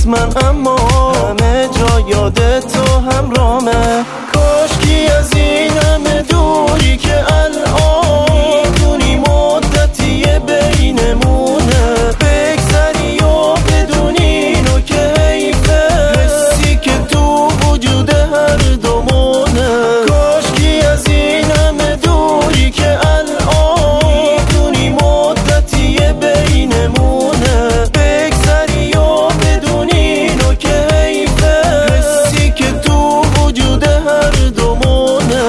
نیست من، اما همه جا یاد تو همرامه. کاشکی از این همه دوری که الان میدونی مدتیه بینمونه، بگذری و بدونی اینو که حیفه، حسی که تو وجود هر دومونه. کاشکی از این همه دوری که الان میدونی مدتیه بینمونه، بگذری و بدونی اینو که حیفه، حسی که تو وجود هر دومونه.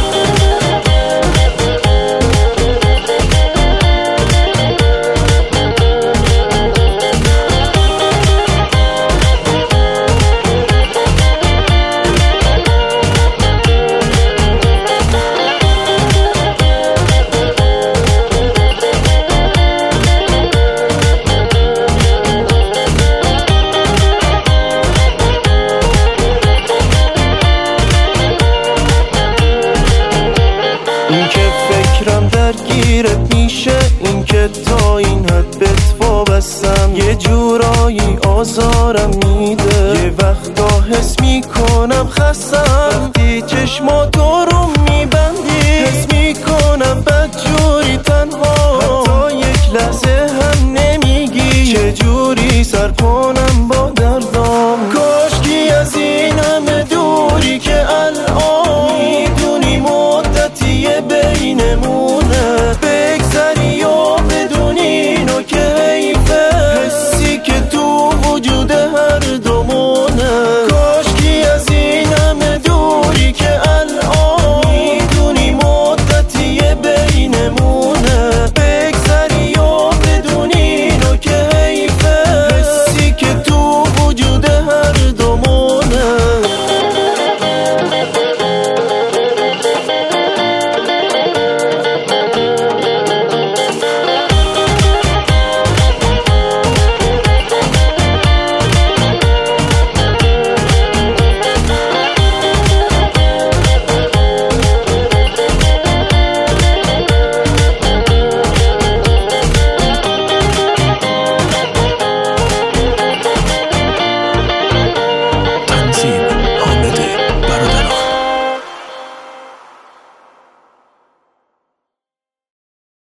این که فکرم درگیرت میشه، این که تا این حد بهت وابستم، یه جورایی آزارم میده، یه وقتا حس میکنم خستم. وقتی چشماتو رو میبندی حس میکنم بدجوری تنها، حتی یک لحظه هم نمیگی چجوری سر کنم